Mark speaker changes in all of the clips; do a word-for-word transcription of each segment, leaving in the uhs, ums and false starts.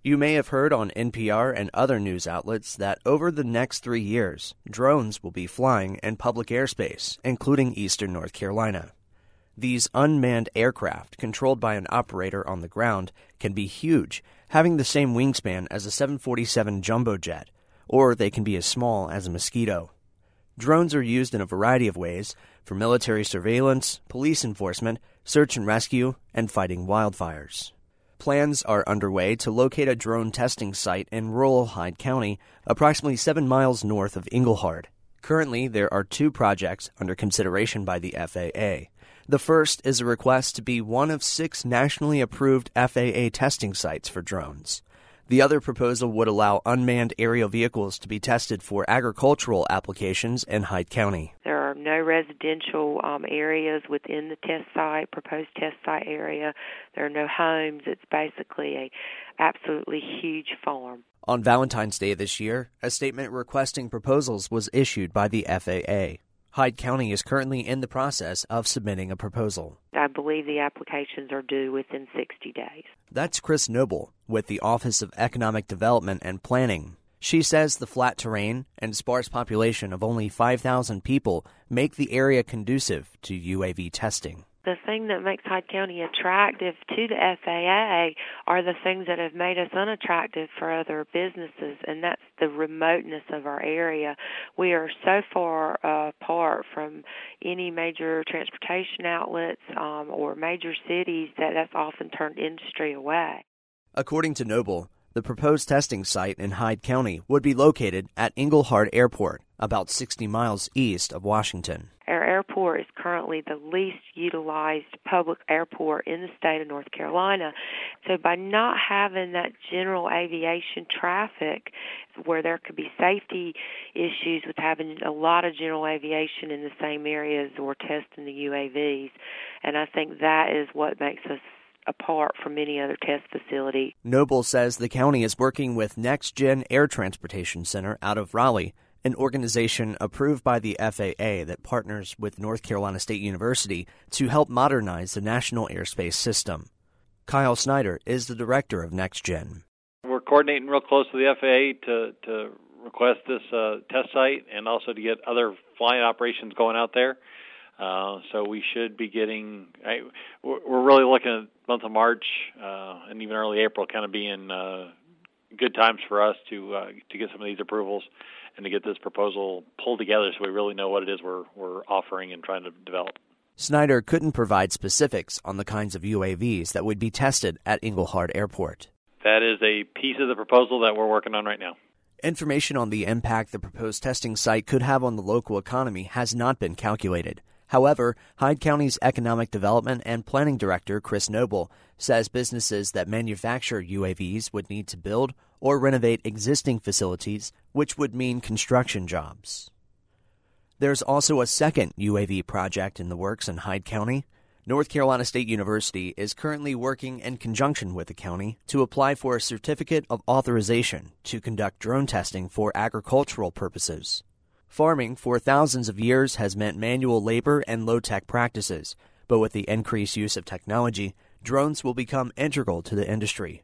Speaker 1: You may have heard on N P R and other news outlets that over the next three years, drones will be flying in public airspace, including eastern North Carolina. These unmanned aircraft, controlled by an operator on the ground, can be huge, having the same wingspan as a seven forty-seven jumbo jet, or they can be as small as a mosquito. Drones are used in a variety of ways, for military surveillance, police enforcement, search and rescue, and fighting wildfires. Plans are underway to locate a drone testing site in rural Hyde County, approximately seven miles north of Englehart. Currently, there are two projects under consideration by the F A A. The first is a request to be one of six nationally approved F A A testing sites for drones. The other proposal would allow unmanned aerial vehicles to be tested for agricultural applications in Hyde County.
Speaker 2: There are no residential um, areas within the test site, proposed test site area. There are no homes. It's basically a absolutely huge farm.
Speaker 1: On Valentine's Day this year, a statement requesting proposals was issued by the F A A. Hyde County is currently in the process of submitting a proposal.
Speaker 2: I believe the applications are due within sixty days.
Speaker 1: That's Chris Noble with the Office of Economic Development and Planning. She says the flat terrain and sparse population of only five thousand people make the area conducive to U A V testing.
Speaker 2: The thing that makes Hyde County attractive to the F A A are the things that have made us unattractive for other businesses, and that's the remoteness of our area. We are so far uh, apart from any major transportation outlets um, or major cities that that's often turned industry away.
Speaker 1: According to Noble, the proposed testing site in Hyde County would be located at Englehart Airport, about sixty miles east of Washington.
Speaker 2: Our airport is currently the least utilized public airport in the state of North Carolina. So by not having that general aviation traffic where there could be safety issues with having a lot of general aviation in the same areas or testing the U A Vs, and I think that is what makes us apart from any other test facility.
Speaker 1: Noble says the county is working with NextGen Air Transportation Center out of Raleigh, an organization approved by the F A A that partners with North Carolina State University to help modernize the national airspace system. Kyle Snyder is the director of NextGen.
Speaker 3: We're coordinating real close to the F A A to, to request this uh, test site and also to get other flying operations going out there. Uh, so we should be getting, I, we're really looking at the month of March uh, and even early April kind of being uh, good times for us to uh, to get some of these approvals and to get this proposal pulled together so we really know what it is we're we're offering and trying to develop.
Speaker 1: Snyder couldn't provide specifics on the kinds of U A Vs that would be tested at Englehart Airport.
Speaker 3: That is a piece of the proposal that we're working on right now.
Speaker 1: Information on the impact the proposed testing site could have on the local economy has not been calculated. However, Hyde County's Economic Development and Planning Director, Chris Noble, says businesses that manufacture U A Vs would need to build or renovate existing facilities, which would mean construction jobs. There's also a second U A V project in the works in Hyde County. North Carolina State University is currently working in conjunction with the county to apply for a certificate of authorization to conduct drone testing for agricultural purposes. Farming for thousands of years has meant manual labor and low-tech practices, but with the increased use of technology, drones will become integral to the industry.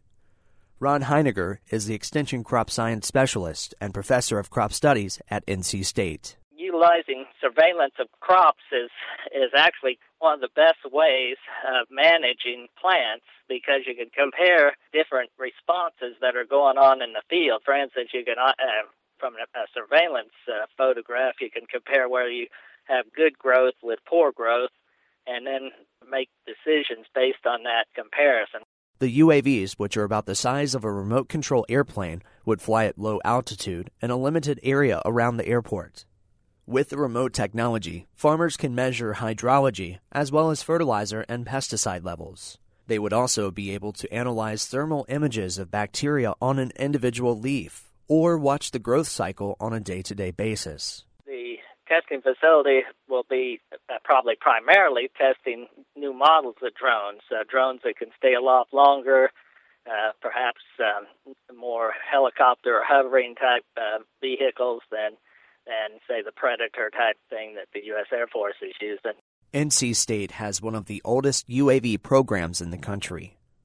Speaker 1: Ron Heiniger is the Extension Crop Science Specialist and Professor of Crop Studies at N C State.
Speaker 4: Utilizing surveillance of crops is, is actually one of the best ways of managing plants because you can compare different responses that are going on in the field. For instance, you can uh, from a surveillance uh, photograph, you can compare where you have good growth with poor growth and then make decisions based on that comparison.
Speaker 1: The U A Vs, which are about the size of a remote control airplane, would fly at low altitude in a limited area around the airport. With the remote technology, farmers can measure hydrology as well as fertilizer and pesticide levels. They would also be able to analyze thermal images of bacteria on an individual leaf, or watch the growth cycle on a day-to-day basis.
Speaker 4: The testing facility will be uh, probably primarily testing new models of drones, uh, drones that can stay aloft longer, uh, perhaps um, more helicopter or hovering type uh, vehicles than, than, say, the Predator type thing that the U S Air Force is using.
Speaker 1: N C State has one of the oldest U A V programs in the country.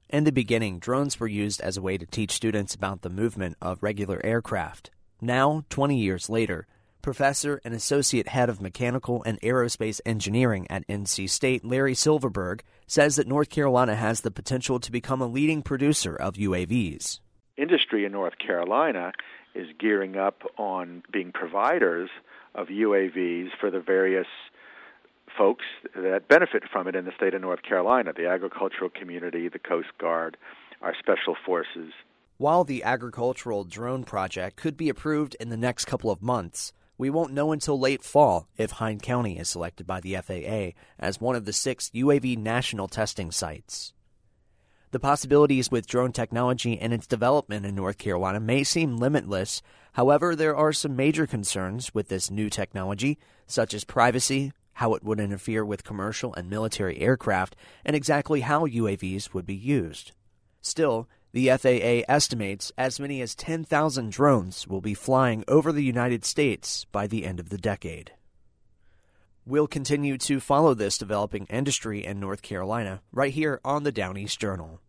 Speaker 1: In the beginning, drones were used as a way to teach students about the movement of regular aircraft. Now, twenty years later, Professor and Associate Head of Mechanical and Aerospace Engineering at N C State, Larry Silverberg, says that North Carolina has the potential to become a leading producer of U A Vs.
Speaker 5: Industry in North Carolina is gearing up on being providers of U A Vs for the various folks that benefit from it in the state of North Carolina, the agricultural community, the Coast Guard, our special forces.
Speaker 1: While the agricultural drone project could be approved in the next couple of months, we won't know until late fall if Hinds County is selected by the F A A as one of the six U A V national testing sites. The possibilities with drone technology and its development in North Carolina may seem limitless. However, there are some major concerns with this new technology, such as privacy, how it would interfere with commercial and military aircraft, and exactly how U A Vs would be used. Still, the F A A estimates as many as ten thousand drones will be flying over the United States by the end of the decade. We'll continue to follow this developing industry in North Carolina right here on the Down East Journal.